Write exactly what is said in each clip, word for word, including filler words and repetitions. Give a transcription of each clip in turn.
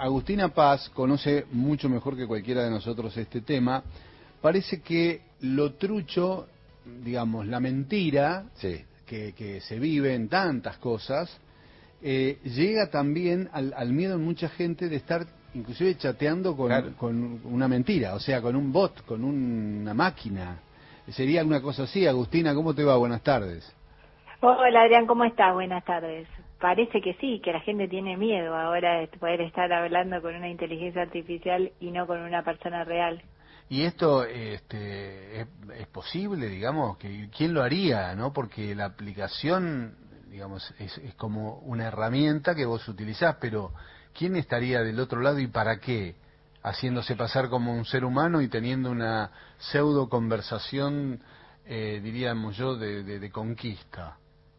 Agustina Paz conoce mucho mejor que cualquiera de nosotros este tema. Parece que lo trucho, digamos, la mentira, sí. que, que se vive en tantas cosas, eh, llega también al, al miedo en mucha gente de estar inclusive chateando con, claro. con una mentira, o sea, con un bot, con una máquina. Sería alguna cosa así. Agustina, ¿cómo te va? Buenas tardes. Hola Adrián, ¿cómo estás? Buenas tardes. Parece que sí, que la gente tiene miedo ahora de poder estar hablando con una inteligencia artificial y no con una persona real. Y esto este, es, es posible, digamos, que quién lo haría, ¿no? Porque la aplicación, digamos, es, es como una herramienta que vos utilizás, pero ¿quién estaría del otro lado y para qué? Haciéndose pasar como un ser humano y teniendo una pseudo conversación, eh, diríamos yo, de, de, de conquista.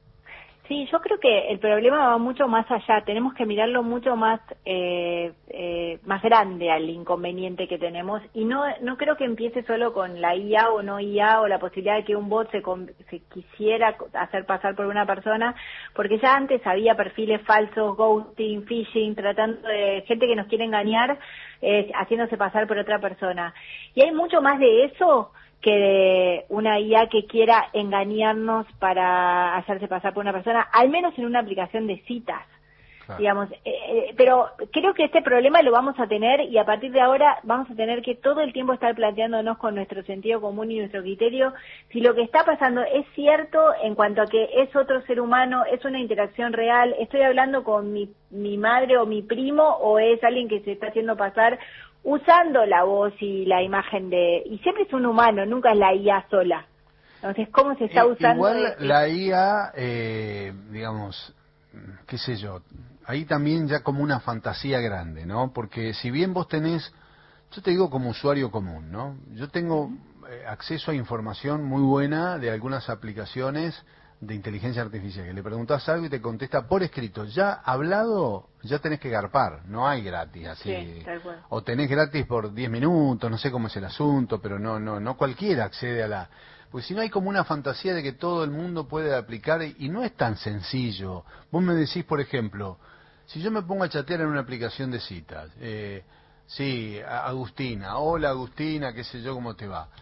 Sí, yo creo que el problema va mucho más allá, tenemos que mirarlo mucho más eh, eh, más grande al inconveniente que tenemos, y no no creo que empiece solo con la I A o no I A o la posibilidad de que un bot se, se quisiera hacer pasar por una persona, porque ya antes había perfiles falsos, ghosting, phishing, tratando de gente que nos quiere engañar, eh, haciéndose pasar por otra persona. Y hay mucho más de eso que de una I A que quiera engañarnos para hacerse pasar por una persona, al menos en una aplicación de citas, claro. digamos. Eh, pero creo que este problema lo vamos a tener, y a partir de ahora vamos a tener que todo el tiempo estar planteándonos con nuestro sentido común y nuestro criterio si lo que está pasando es cierto en cuanto a que es otro ser humano, es una interacción real, estoy hablando con mi, mi madre o mi primo, o es alguien que se está haciendo pasar usando la voz y la imagen de... Y siempre es un humano, nunca es la I A sola. Entonces, ¿cómo se está usando? Igual de... la I A, eh, digamos, qué sé yo, ahí también ya como una fantasía grande, ¿no? Porque si bien vos tenés, yo te digo como usuario común, ¿no? Yo tengo eh, acceso a información muy buena de algunas aplicaciones de inteligencia artificial, que le preguntás algo y te contesta por escrito. Ya hablado, ya tenés que garpar, no hay gratis así. Sí, tal cual. O tenés gratis por diez minutos, no sé cómo es el asunto, pero no no no cualquiera accede a la... Porque si no hay como una fantasía de que todo el mundo puede aplicar, y no es tan sencillo. Vos me decís, por ejemplo, si yo me pongo a chatear en una aplicación de citas, eh, sí, Agustina, hola Agustina, qué sé yo, ¿cómo te va?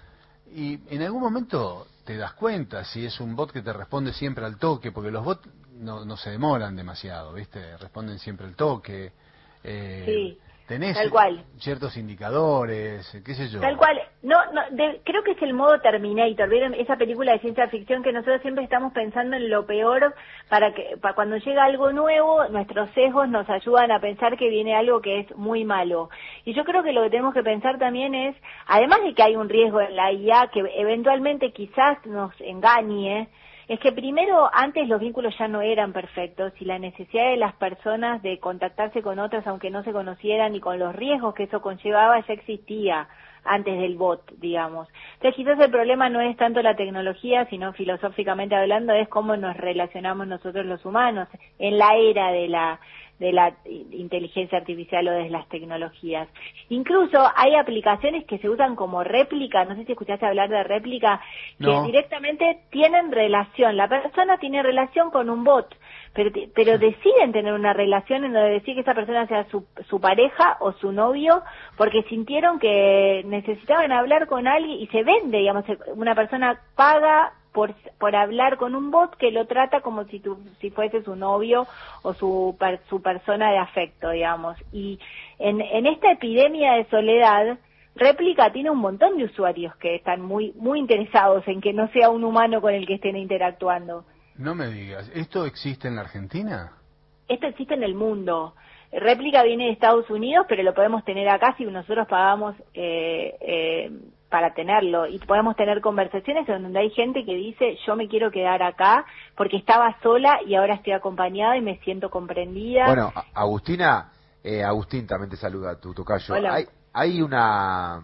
Y en algún momento te das cuenta si es un bot que te responde siempre al toque, porque los bots no, no se demoran demasiado, ¿viste? Responden siempre al toque. Eh, sí, tenés tal cual. Ciertos indicadores, qué sé yo. Tal cual. No, no, de, creo que es el modo Terminator. ¿Vieron esa película de ciencia ficción que nosotros siempre estamos pensando en lo peor para que para cuando llega algo nuevo, nuestros sesgos nos ayudan a pensar que viene algo que es muy malo? Y yo creo que lo que tenemos que pensar también es, además de que hay un riesgo en la I A que eventualmente quizás nos engañe, es que primero, antes los vínculos ya no eran perfectos y la necesidad de las personas de contactarse con otras aunque no se conocieran y con los riesgos que eso conllevaba ya existía antes del bot, digamos. Entonces quizás el problema no es tanto la tecnología, sino filosóficamente hablando es cómo nos relacionamos nosotros los humanos en la era de la de la inteligencia artificial o de las tecnologías. Incluso hay aplicaciones que se usan como réplica, no sé si escuchaste hablar de réplica, que no. directamente tienen relación, la persona tiene relación con un bot, pero pero deciden tener una relación en donde decir que esa persona sea su, su pareja o su novio, porque sintieron que necesitaban hablar con alguien y se vende, digamos, una persona paga por por hablar con un bot que lo trata como si tu, si fuese su novio o su per, su persona de afecto, digamos. Y en en esta epidemia de soledad, Réplica tiene un montón de usuarios que están muy muy interesados en que no sea un humano con el que estén interactuando. No me digas, ¿esto existe en la Argentina? Esto existe en el mundo. Réplica viene de Estados Unidos, pero lo podemos tener acá si nosotros pagamos eh, eh, para tenerlo. Y podemos tener conversaciones donde hay gente que dice, yo me quiero quedar acá porque estaba sola y ahora estoy acompañada y me siento comprendida. Bueno, Agustina, eh, Agustín también te saluda, tu tocayo. Hola. Hay, hay una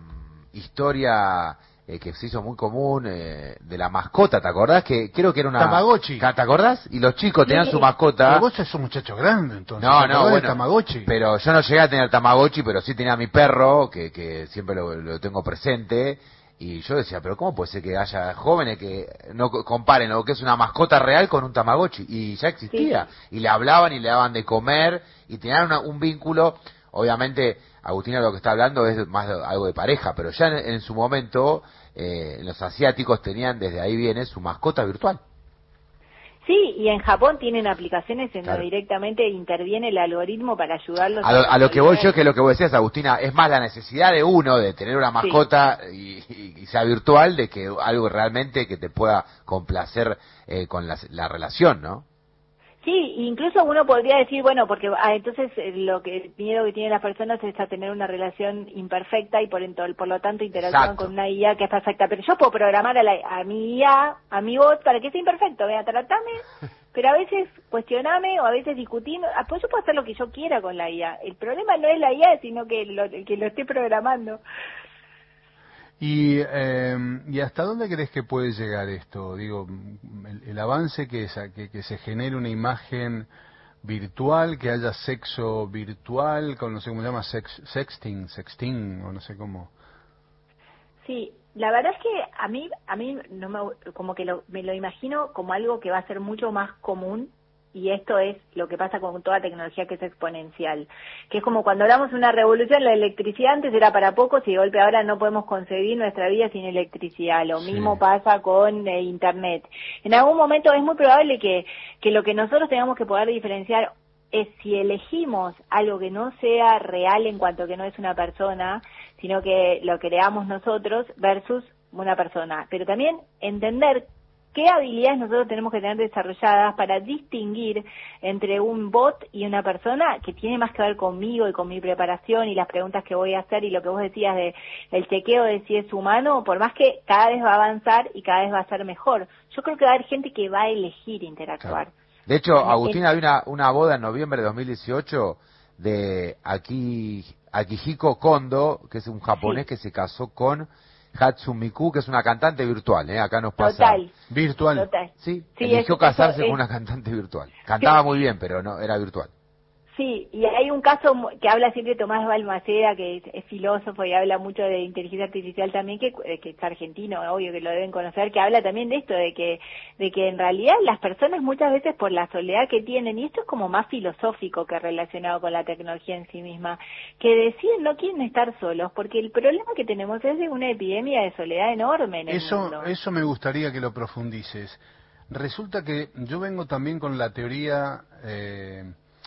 historia eh, que se hizo muy común eh, de la mascota, ¿te acordás? Que creo que era una... Tamagotchi. ¿Te acordás? Y los chicos tenían Sí. su mascota. Pero vos sos un muchacho grande, entonces. No, ¿te no, acordás de bueno, Tamagotchi? pero yo no llegué a tener Tamagotchi, pero sí tenía a mi perro, que, que siempre lo, lo tengo presente, y yo decía, pero ¿cómo puede ser que haya jóvenes que no co- comparen lo que es una mascota real con un Tamagotchi? Y ya existía, y le hablaban y le daban de comer, y tenían una- un vínculo obviamente Agustina lo que está hablando es más de algo de pareja, pero ya en, en su momento eh, los asiáticos tenían, desde ahí viene, su mascota virtual. Sí, y en Japón tienen aplicaciones en Claro. donde directamente interviene el algoritmo para ayudarlos. A lo, a lo que voy resolver. yo, que lo que vos decías, Agustina, es más la necesidad de uno de tener una mascota sí. y, y, y sea virtual, de que algo realmente que te pueda complacer eh, con la, la relación, ¿no? Sí, incluso uno podría decir, bueno, porque ah, entonces eh, lo que el miedo que tienen las personas es a tener una relación imperfecta y por, ento- por lo tanto interactúan Exacto. con una I A que es perfecta. Pero yo puedo programar a, la, a mi I A, a mi bot, para que sea imperfecto. Vea, tratame, pero a veces cuestioname o a veces discutimos. Ah, pues yo puedo hacer lo que yo quiera con la I A. El problema no es la I A, sino que lo, el que lo esté programando. ¿Y, eh, ¿Y hasta dónde crees que puede llegar esto? Digo, el, el avance que es a- que, que se genere una imagen virtual, que haya sexo virtual, con no sé cómo se llama, sex, sexting, sexting, o no sé cómo. Sí, la verdad es que a mí, a mí no me, como que lo, me lo imagino como algo que va a ser mucho más común, y esto es lo que pasa con toda tecnología que es exponencial, que es como cuando hablamos de una revolución, la electricidad antes era para pocos y de golpe ahora no podemos concebir nuestra vida sin electricidad. Lo Sí. mismo pasa con eh, Internet. En algún momento es muy probable que, que lo que nosotros tengamos que poder diferenciar es si elegimos algo que no sea real en cuanto que no es una persona, sino que lo creamos nosotros versus una persona. Pero también entender qué habilidades nosotros tenemos que tener desarrolladas para distinguir entre un bot y una persona, que tiene más que ver conmigo y con mi preparación y las preguntas que voy a hacer y lo que vos decías de el chequeo de si es humano, por más que cada vez va a avanzar y cada vez va a ser mejor. Yo creo que va a haber gente que va a elegir interactuar. Claro. De hecho, En- Agustina, hay una, una boda en noviembre de dos mil dieciocho de Aki, Akihiko Kondo, que es un japonés Sí. que se casó con Hatsumiku, que es una cantante virtual, ¿eh? Acá nos pasa. Total. Virtual. Total. Sí, Sí, eligió eso- casarse eso con es- una cantante virtual. Cantaba Sí. muy bien, pero no era virtual. Sí, y hay un caso mu- que habla siempre Tomás Balmaceda, que es, es filósofo y habla mucho de inteligencia artificial también, que, eh, que es argentino, obvio que lo deben conocer, que habla también de esto, de que de que en realidad las personas muchas veces por la soledad que tienen, y esto es como más filosófico que relacionado con la tecnología en sí misma, que deciden no quieren estar solos, porque el problema que tenemos es de una epidemia de soledad enorme en el Eso, mundo. eso me gustaría que lo profundices. Resulta que yo vengo también con la teoría, eh,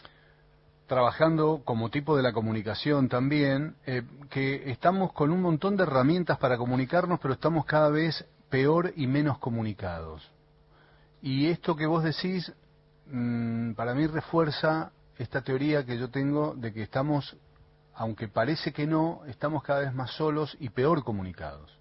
trabajando como tipo de la comunicación también, eh, que estamos con un montón de herramientas para comunicarnos, pero estamos cada vez peor y menos comunicados. Y esto que vos decís, mmm, para mí refuerza esta teoría que yo tengo de que estamos, aunque parece que no, estamos cada vez más solos y peor comunicados.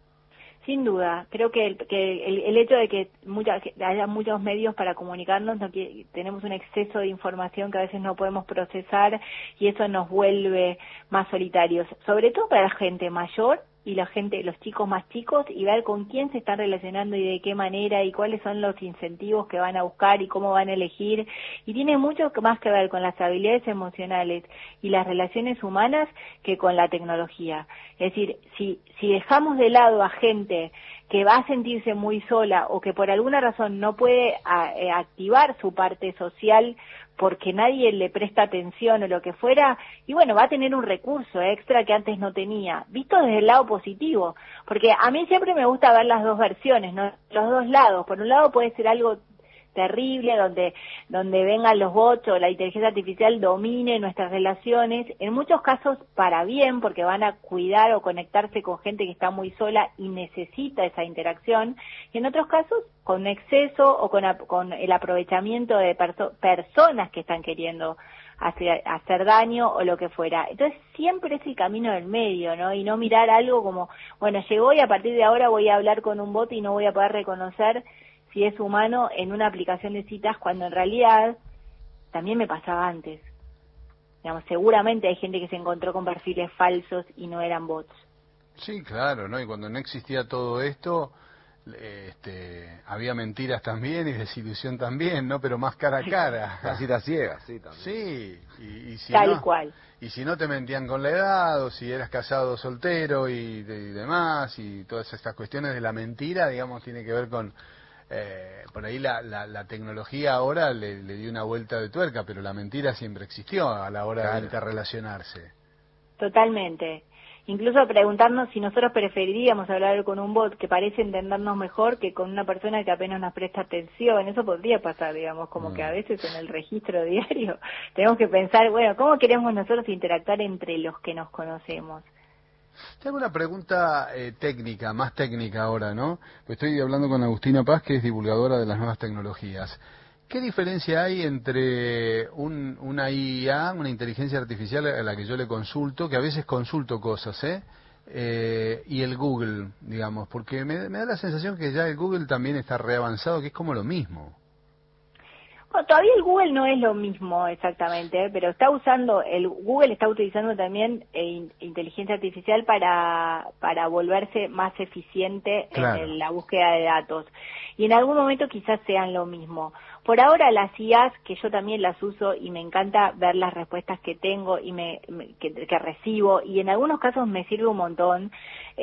Sin duda, creo que el, que el, el hecho de que, mucha, que haya muchos medios para comunicarnos, no, que tenemos un exceso de información que a veces no podemos procesar y eso nos vuelve más solitarios, sobre todo para la gente mayor y la gente, los chicos más chicos, y ver con quién se están relacionando y de qué manera y cuáles son los incentivos que van a buscar y cómo van a elegir, y tiene mucho más que ver con las habilidades emocionales y las relaciones humanas que con la tecnología. Es decir, si, si dejamos de lado a gente que va a sentirse muy sola o que por alguna razón no puede a, eh, activar su parte social porque nadie le presta atención o lo que fuera, y bueno, va a tener un recurso extra que antes no tenía, visto desde el lado positivo, porque a mí siempre me gusta ver las dos versiones, ¿no? Los dos lados. Por un lado puede ser algo terrible, donde donde vengan los bots o la inteligencia artificial domine nuestras relaciones, en muchos casos para bien, porque van a cuidar o conectarse con gente que está muy sola y necesita esa interacción, y en otros casos con exceso o con, con el aprovechamiento de perso personas que están queriendo hacer, hacer daño o lo que fuera. Entonces siempre es el camino del medio, ¿no? Y no mirar algo como, bueno, llegó y a partir de ahora voy a hablar con un bot y no voy a poder reconocer si es humano en una aplicación de citas, cuando en realidad también me pasaba antes. Digamos, seguramente hay gente que se encontró con perfiles falsos y no eran bots. Sí, claro, ¿no? Y cuando no existía todo esto, este, había mentiras también y desilusión también, ¿no? Pero más cara a cara. Las citas ciegas, sí, también. Sí, y, y si Tal no, cual. y si no te mentían con la edad, o si eras casado o soltero y, de, y demás, y todas estas cuestiones de la mentira, digamos, tiene que ver con eh, por ahí la, la, la tecnología ahora le, le dio una vuelta de tuerca, pero la mentira siempre existió a la hora claro. de interrelacionarse. Totalmente. Incluso preguntarnos si nosotros preferiríamos hablar con un bot que parece entendernos mejor que con una persona que apenas nos presta atención. Eso podría pasar, digamos, como mm. que a veces en el registro diario tenemos que pensar, bueno, ¿cómo queremos nosotros interactuar entre los que nos conocemos? Tengo una pregunta eh, técnica, más técnica ahora, ¿no? Estoy hablando con Agustina Paz, que es divulgadora de las nuevas tecnologías. ¿Qué diferencia hay entre un, una I A, una inteligencia artificial a la que yo le consulto, que a veces consulto cosas, ¿eh? eh y el Google, digamos? Porque me, me da la sensación que ya el Google también está reavanzado, que es como lo mismo. Bueno, todavía el Google no es lo mismo exactamente, pero está usando, el Google está utilizando también eh, inteligencia artificial para para volverse más eficiente claro. en la búsqueda de datos. Y en algún momento quizás sean lo mismo. Por ahora las I As, que yo también las uso y me encanta ver las respuestas que tengo y me, me que, que recibo, y en algunos casos me sirve un montón,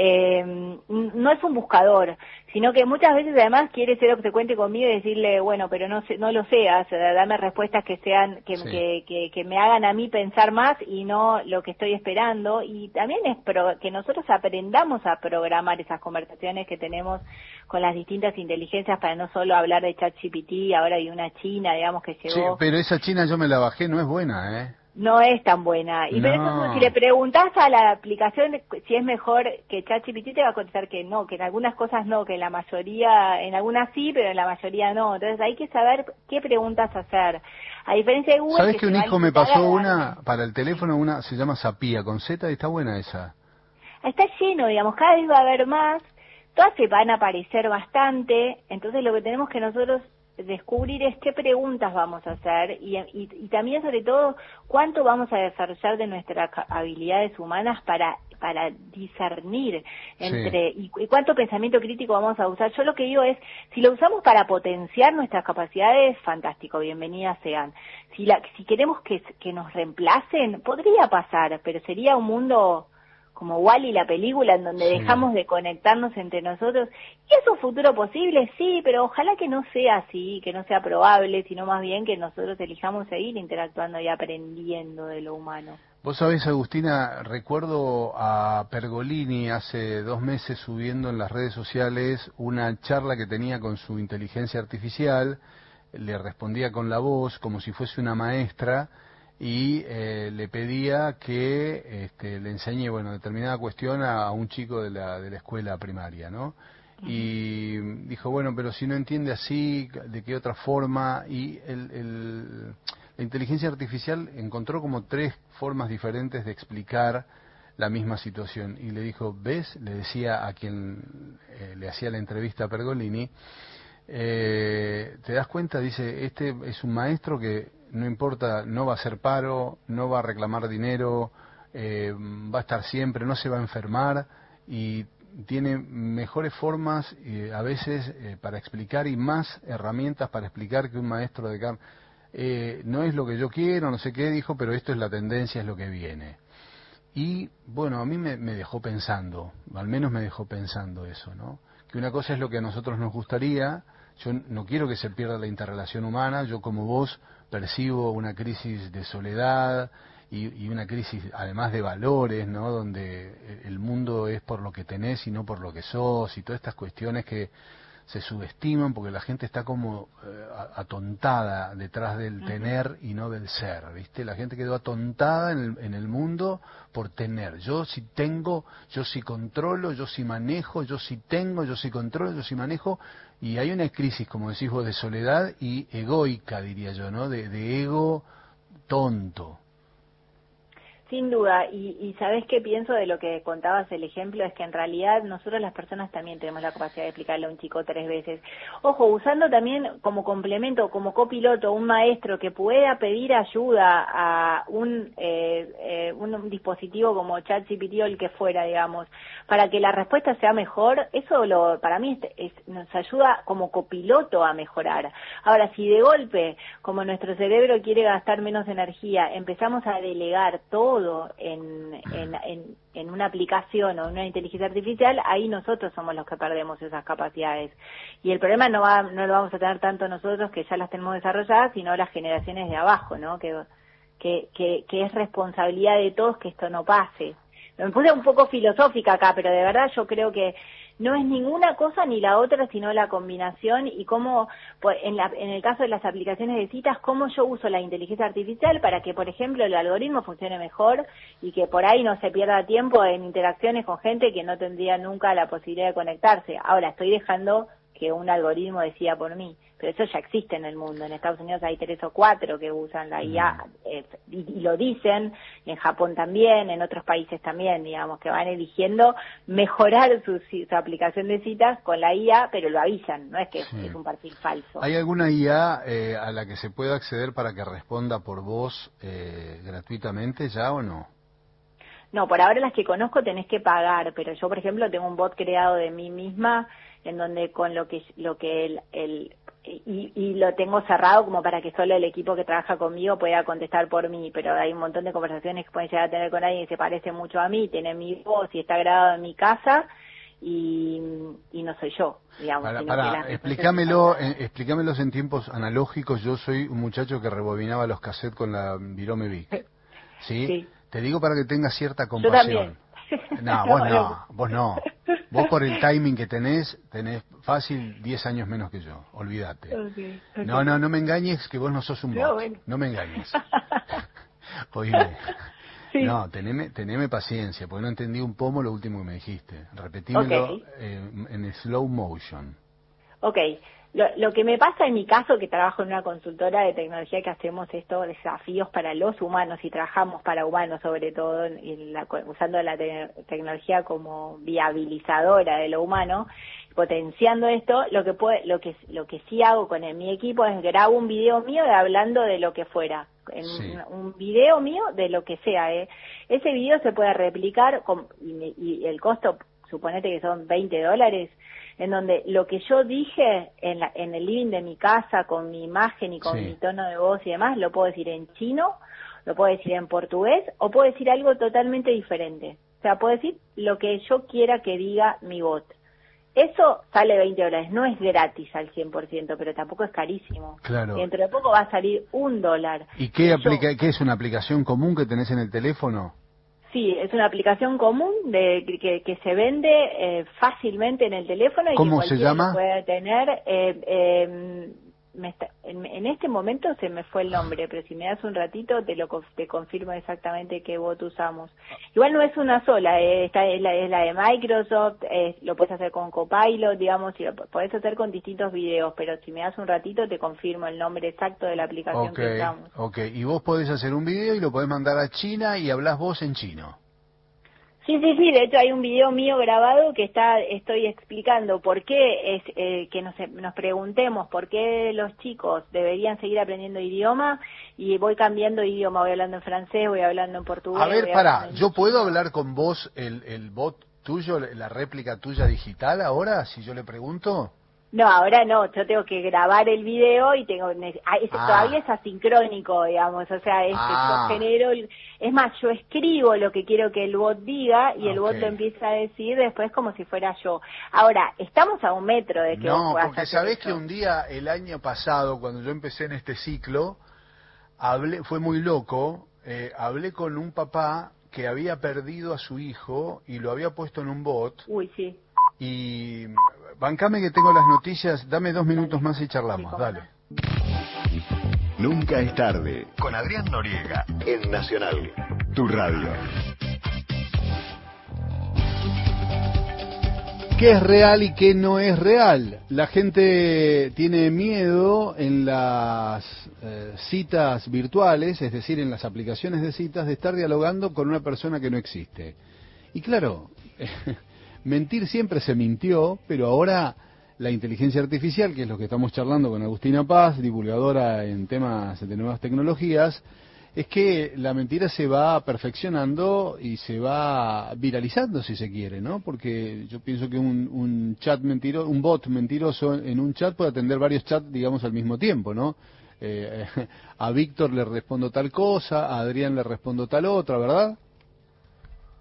eh, no es un buscador, sino que muchas veces además quiere ser obsecuente conmigo y decirle, bueno, pero no sé, no lo seas, dame respuestas que sean, que, sí. que, que, que me hagan a mí pensar más y no lo que estoy esperando. Y también es pro, que nosotros aprendamos a programar esas conversaciones que tenemos con las distintas inteligencias para no solo hablar de ChatGPT, ahora hay una china, digamos, que llegó. Sí, pero esa china yo me la bajé, no es buena, ¿eh? No es tan buena. Y no. pero eso, si le preguntás a la aplicación si es mejor que ChatGPT, te va a contestar que no, que en algunas cosas no, que en la mayoría, en algunas sí, pero en la mayoría no. Entonces hay que saber qué preguntas hacer. A diferencia de Google... ¿Sabes que, que un hijo me pasó una, para el teléfono, una se llama Zapía, con Z, y está buena esa? Está lleno, digamos, cada vez va a haber más, todas se van a aparecer bastante, entonces lo que tenemos que nosotros descubrir es qué preguntas vamos a hacer y, y, y también sobre todo cuánto vamos a desarrollar de nuestras habilidades humanas para para discernir entre sí. y, y cuánto pensamiento crítico vamos a usar. Yo lo que digo es, si lo usamos para potenciar nuestras capacidades, fantástico, bienvenidas sean. Si la, si queremos que, que nos reemplacen, podría pasar, pero sería un mundo como Wall-E la película, en donde sí. dejamos de conectarnos entre nosotros. ¿Y es un futuro posible? Sí, pero ojalá que no sea así, que no sea probable, sino más bien que nosotros elijamos seguir interactuando y aprendiendo de lo humano. Vos sabés, Agustina, recuerdo a Pergolini hace dos meses subiendo en las redes sociales una charla que tenía con su inteligencia artificial, le respondía con la voz como si fuese una maestra, y eh, le pedía que este, le enseñe, bueno, determinada cuestión a, a un chico de la, de la escuela primaria, ¿no? Uh-huh. Y dijo, bueno, pero si no entiende así, ¿de qué otra forma? Y el, el, la inteligencia artificial encontró como tres formas diferentes de explicar la misma situación. Y le dijo, ¿ves? Le decía a quien eh, le hacía la entrevista a Pergolini, eh, ¿te das cuenta? Dice, este es un maestro que no importa, no va a hacer paro, no va a reclamar dinero, eh, va a estar siempre, no se va a enfermar y tiene mejores formas eh, a veces eh, para explicar y más herramientas para explicar que un maestro de campo. Eh, no es lo que yo quiero, no sé qué dijo, pero esto es la tendencia, es lo que viene. Y bueno, a mí me, me dejó pensando, al menos me dejó pensando eso, ¿no? Que una cosa es lo que a nosotros nos gustaría. Yo no quiero que se pierda la interrelación humana, yo como vos percibo una crisis de soledad y, y una crisis además de valores, ¿no? Donde el mundo es por lo que tenés y no por lo que sos, y todas estas cuestiones que se subestiman porque la gente está como eh, atontada detrás del tener y no del ser, ¿viste? La gente quedó atontada en el, en el mundo por tener. Yo sí tengo, yo sí controlo, yo sí manejo, yo sí tengo, yo sí controlo, yo sí manejo, y hay una crisis, como decís vos, de soledad y egoica, diría yo, ¿no? De, de ego tonto. Sin duda, y, y ¿sabés qué pienso de lo que contabas el ejemplo? Es que en realidad nosotros las personas también tenemos la capacidad de explicarle a un chico tres veces. Ojo, usando también como complemento, como copiloto, un maestro que pueda pedir ayuda a un, eh, eh, un dispositivo como ChatGPT o el que fuera, digamos, para que la respuesta sea mejor, eso lo, para mí es, es, nos ayuda como copiloto a mejorar. Ahora, si de golpe, como nuestro cerebro quiere gastar menos energía, empezamos a delegar todo En, en, en, en una aplicación o en una inteligencia artificial, ahí nosotros somos los que perdemos esas capacidades. Y el problema no va, no lo vamos a tener tanto nosotros, que ya las tenemos desarrolladas, sino las generaciones de abajo, ¿no? Que, que, que, que es responsabilidad de todos que esto no pase. Me puse un poco filosófica acá, pero de verdad yo creo que no es ninguna cosa ni la otra, sino la combinación y cómo, pues, en, la, en el caso de las aplicaciones de citas, cómo yo uso la inteligencia artificial para que, por ejemplo, el algoritmo funcione mejor y que por ahí no se pierda tiempo en interacciones con gente que no tendría nunca la posibilidad de conectarse. Ahora, estoy dejando que un algoritmo decida por mí, pero eso ya existe en el mundo. En Estados Unidos hay tres o cuatro que usan la I A, eh, y, y lo dicen, y en Japón también, en otros países también, digamos, que van eligiendo mejorar su, su aplicación de citas con la I A, pero lo avisan, no es que sí. es un perfil falso. ¿Hay alguna I A eh, a la que se pueda acceder para que responda por voz eh, gratuitamente ya o no? No, por ahora las que conozco tenés que pagar, pero yo, por ejemplo, tengo un bot creado de mí misma en donde con lo que lo que el, el y, y lo tengo cerrado como para que solo el equipo que trabaja conmigo pueda contestar por mí, pero hay un montón de conversaciones que pueden llegar a tener con alguien que se parece mucho a mí, tiene mi voz y está grabado en mi casa y, y no soy yo, digamos. Para, sino para, que las explícamelo, eh, explícamelos en tiempos analógicos. Yo soy un muchacho que rebobinaba los cassettes con la Virome Vic, ¿sí? Sí. Te digo para que tengas cierta compasión. Yo también. No, vos no, vos no. Vos por el timing que tenés, tenés fácil diez años menos que yo, olvídate. Okay, okay. No, no, no me engañes que vos no sos un bot, no, bueno. no me engañes. Oíme, sí. no, teneme, teneme paciencia, porque no entendí un pomo lo último que me dijiste. Repetímelo okay. eh, en slow motion. Ok. Lo, lo que me pasa en mi caso, que trabajo en una consultora de tecnología que hacemos estos desafíos para los humanos y trabajamos para humanos sobre todo, en la, usando la te, tecnología como viabilizadora de lo humano, potenciando esto, lo que puede, lo que lo que sí hago con el, mi equipo es grabo un video mío de hablando de lo que fuera, en sí. un, un video mío de lo que sea, ¿eh? Ese video se puede replicar con, y, y el costo, suponete que son veinte dólares, en donde lo que yo dije en, la, en el living de mi casa, con mi imagen y con sí. mi tono de voz y demás, lo puedo decir en chino, lo puedo decir en portugués, o puedo decir algo totalmente diferente. O sea, puedo decir lo que yo quiera que diga mi bot. Eso sale veinte dólares, no es gratis al cien por ciento, pero tampoco es carísimo. Claro. Dentro de poco va a salir un dólar. ¿Y qué, aplica, yo, qué es una aplicación común que tenés en el teléfono? Sí, es una aplicación común de que, que se vende eh, fácilmente en el teléfono y ¿Cómo que se llama? Puede tener. Eh, eh, me está, en, en este momento se me fue el nombre, pero si me das un ratito te lo te confirmo exactamente qué bot usamos. Igual no es una sola, eh, esta es la, es la de Microsoft, eh, lo puedes hacer con Copilot, digamos, y lo podés hacer con distintos videos, pero si me das un ratito te confirmo el nombre exacto de la aplicación okay, que usamos. Ok, y vos podés hacer un video y lo podés mandar a China y hablás vos en chino. Sí, sí, sí, de hecho hay un video mío grabado que está, estoy explicando por qué es eh, que nos, nos preguntemos por qué los chicos deberían seguir aprendiendo idioma y voy cambiando idioma, voy hablando en francés, voy hablando en portugués. A ver, pará, ¿yo puedo hablar con vos el, el bot tuyo, la réplica tuya digital ahora, si yo le pregunto? No, ahora no, yo tengo que grabar el video y tengo es, ah. todavía es asincrónico, digamos, o sea, es ah. que yo genero, es más, yo escribo lo que quiero que el bot diga y el okay. bot lo empieza a decir después como si fuera yo. Ahora, estamos a un metro de que no, vos puedas porque hacer sabés eso. Que un día, el año pasado, cuando yo empecé en este ciclo, hablé, fue muy loco, eh, hablé con un papá que había perdido a su hijo y lo había puesto en un bot. Uy, sí. Y bancame que tengo las noticias, dame dos minutos más y charlamos, sí, dale. Nunca es tarde, con Adrián Noriega, en Nacional, tu radio. ¿Qué es real y qué no es real? La gente tiene miedo en las eh, citas virtuales, es decir, en las aplicaciones de citas, de estar dialogando con una persona que no existe. Y claro... mentir siempre se mintió, pero ahora la inteligencia artificial, que es lo que estamos charlando con Agustina Paz, divulgadora en temas de nuevas tecnologías, es que la mentira se va perfeccionando y se va viralizando, si se quiere, ¿no? Porque yo pienso que un, un chat mentiroso, un bot mentiroso en un chat puede atender varios chats, digamos, al mismo tiempo, ¿no? Eh, a Víctor le respondo tal cosa, a Adrián le respondo tal otra, ¿verdad?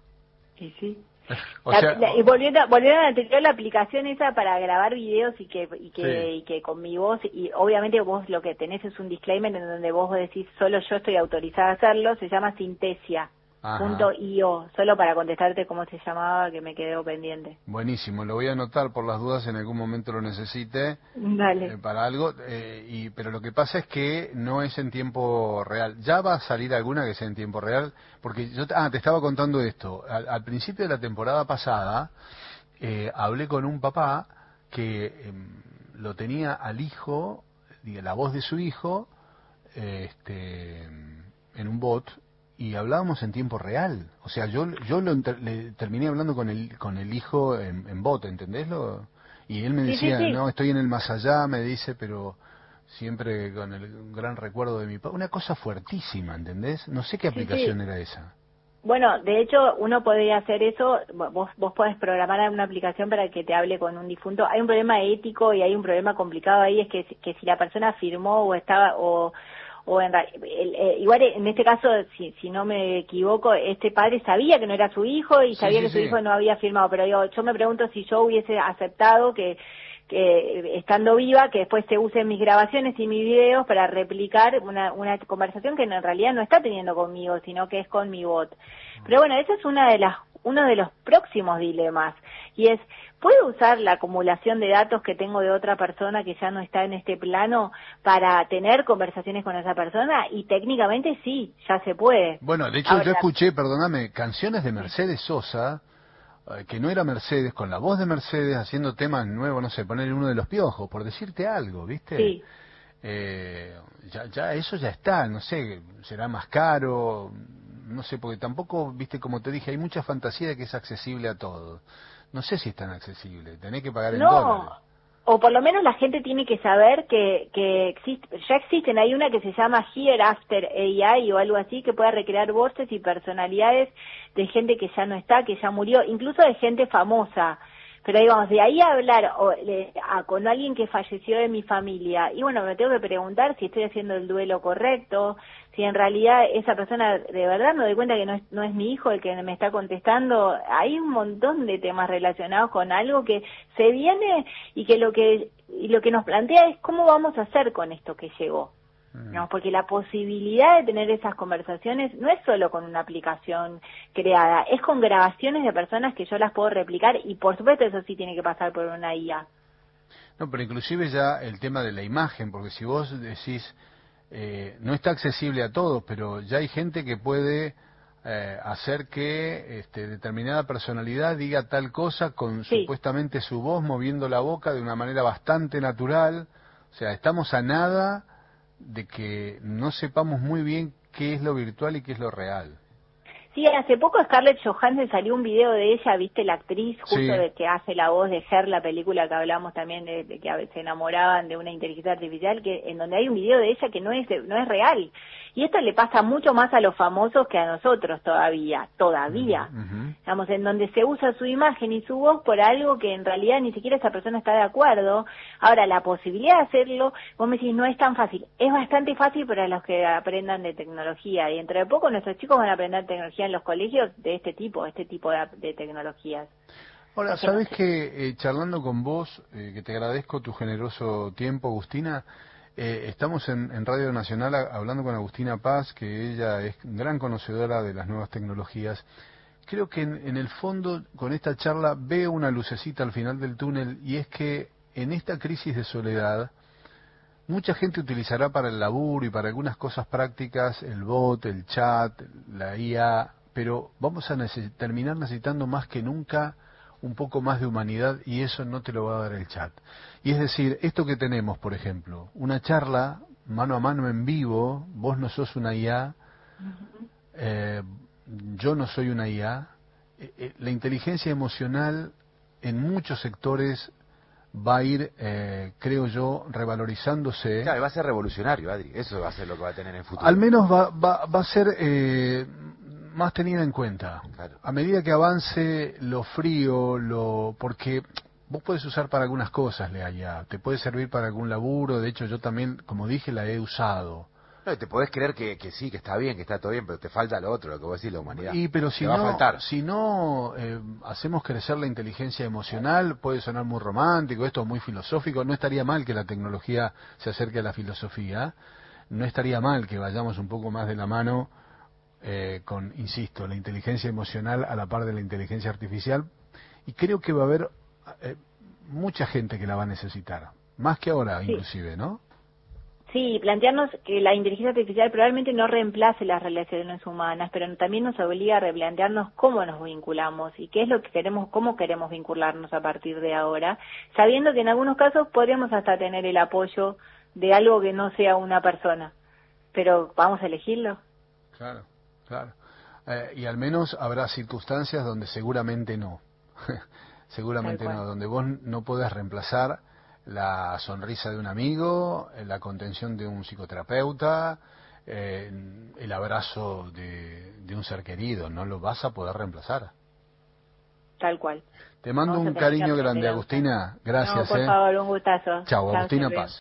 Y sí. O La- sea, la- y volviendo, volviendo a la anterior, la aplicación esa para grabar videos y que y que, Sí. y que con mi voz, y obviamente vos lo que tenés es un disclaimer en donde vos decís solo yo estoy autorizada a hacerlo, se llama Synthesia. Ajá. Punto io, solo para contestarte cómo se llamaba, que me quedó pendiente. buenísimo, lo voy a anotar por las dudas, en algún momento lo necesite. Dale. Eh, para algo, eh, y pero lo que pasa es que no es en tiempo real. Ya va a salir alguna que sea en tiempo real, porque yo ah, te estaba contando esto. Al, al principio de la temporada pasada, eh, hablé con un papá que eh, lo tenía al hijo, diga, la voz de su hijo, eh, este, en un bot, y hablábamos en tiempo real. O sea, yo yo lo enter- le terminé hablando con el con el hijo en, en bot, ¿entendés? Lo, y él me Sí, decía, sí, sí. no, estoy en el más allá, me dice, pero siempre con el gran recuerdo de mi papá. Una cosa fuertísima, ¿entendés? No sé qué Sí, aplicación sí. era esa. Bueno, de hecho, uno podría hacer eso, vos, vos podés programar una aplicación para que te hable con un difunto. Hay un problema ético y hay un problema complicado ahí, es que, que si la persona firmó o estaba, o, o en real- el- eh, igual en este caso, si, si no me equivoco, este padre sabía que no era su hijo y Sí, sabía sí, que su sí. hijo no había firmado, pero yo, yo me pregunto si yo hubiese aceptado que que estando viva, que después se usen mis grabaciones y mis videos para replicar una, una conversación que en realidad no está teniendo conmigo, sino que es con mi bot. Pero bueno, ese es una de las, uno de los próximos dilemas, y es, ¿puedo usar la acumulación de datos que tengo de otra persona que ya no está en este plano para tener conversaciones con esa persona? Y técnicamente sí, ya se puede. Bueno, de hecho Ahora, yo escuché, perdóname, canciones de Mercedes Sosa, eh, que no era Mercedes, con la voz de Mercedes haciendo temas nuevos, no sé, ponerle uno de los Piojos, por decirte algo, ¿viste? sí. Eh, ya, ya eso ya está, no sé, será más caro, no sé, porque tampoco, viste, como te dije, hay mucha fantasía de que es accesible a todos. No sé si es tan accesible, tenés que pagar en No, dólares. o por lo menos la gente tiene que saber que, que existe, ya existen, hay una que se llama Hereafter A I o algo así, que puede recrear voces y personalidades de gente que ya no está, que ya murió, incluso de gente famosa. Pero digamos, de ahí a hablar o, de- a, con alguien que falleció de mi familia, y bueno, me tengo que preguntar si estoy haciendo el duelo correcto, si en realidad esa persona de verdad me doy cuenta que no es, no es mi hijo el que me está contestando. Hay un montón de temas relacionados con algo que se viene y que lo que y lo que nos plantea es cómo vamos a hacer con esto que llegó. No, porque la posibilidad de tener esas conversaciones no es solo con una aplicación creada, es con grabaciones de personas que yo las puedo replicar, y por supuesto eso sí tiene que pasar por una I A. No, pero inclusive ya el tema de la imagen, porque si vos decís, eh, no está accesible a todos, pero ya hay gente que puede eh, hacer que este, determinada personalidad diga tal cosa con Sí. supuestamente su voz moviendo la boca de una manera bastante natural. O sea, estamos a nada de que no sepamos muy bien qué es lo virtual y qué es lo real. Sí, hace poco Scarlett Johansson salió un video de ella, viste, la actriz justo Sí. de que hace la voz de Her, la película que hablamos también de, de que a veces se enamoraban de una inteligencia artificial, que en donde hay un video de ella que no es no es real. Y esto le pasa mucho más a los famosos que a nosotros todavía, todavía. Ujú. Digamos, en donde se usa su imagen y su voz por algo que en realidad ni siquiera esa persona está de acuerdo. Ahora, la posibilidad de hacerlo, vos me decís, no es tan fácil. Es bastante fácil para los que aprendan de tecnología, y dentro de poco nuestros chicos van a aprender tecnología en los colegios de este tipo, este tipo de, de tecnologías. Ahora, Es que no ¿sabes sé. que eh, charlando con vos, eh, que te agradezco tu generoso tiempo, Agustina, eh, estamos en, en Radio Nacional a- hablando con Agustina Paz, que ella es gran conocedora de las nuevas tecnologías. Creo que en, en el fondo, con esta charla, veo una lucecita al final del túnel, y es que en esta crisis de soledad, mucha gente utilizará para el laburo y para algunas cosas prácticas el bot, el chat, la I A, pero vamos a neces- terminar necesitando más que nunca un poco más de humanidad, y eso no te lo va a dar el chat. Y es decir, esto que tenemos, por ejemplo, una charla mano a mano en vivo, vos no sos una I A, eh, yo no soy una I A, eh, eh, la inteligencia emocional en muchos sectores va a ir, eh, creo yo, revalorizándose. Claro, va a ser revolucionario, Adri. Eso va a ser lo que va a tener en el futuro. Al menos va, va, va a ser eh, más tenida en cuenta. Claro. A medida que avance lo frío, lo porque vos puedes usar para algunas cosas la I A, te puede servir para algún laburo. De hecho, yo también, como dije, la he usado. No, te podés creer que, que sí, que está bien, que está todo bien, pero te falta lo otro, lo que vos decís, la humanidad. Y pero si te va no, a faltar. si no eh, hacemos crecer la inteligencia emocional, puede sonar muy romántico, esto es muy filosófico, no estaría mal que la tecnología se acerque a la filosofía, no estaría mal que vayamos un poco más de la mano eh, con, insisto, la inteligencia emocional a la par de la inteligencia artificial, y creo que va a haber eh, mucha gente que la va a necesitar, más que ahora Sí. inclusive, ¿no? Sí, plantearnos que la inteligencia artificial probablemente no reemplace las relaciones humanas, pero también nos obliga a replantearnos cómo nos vinculamos y qué es lo que queremos, cómo queremos vincularnos a partir de ahora, sabiendo que en algunos casos podríamos hasta tener el apoyo de algo que no sea una persona, pero ¿vamos a elegirlo? Claro, claro. Eh, y al menos habrá circunstancias donde seguramente no. Seguramente no, donde vos no podés reemplazar la sonrisa de un amigo, la contención de un psicoterapeuta, eh, el abrazo de, de un ser querido, no lo vas a poder reemplazar. Tal cual. Te mando Vamos un cariño grande, Agustina. Gracias. No, por eh. favor, un gustazo. Chau, Chao, Agustina Silvia. Paz.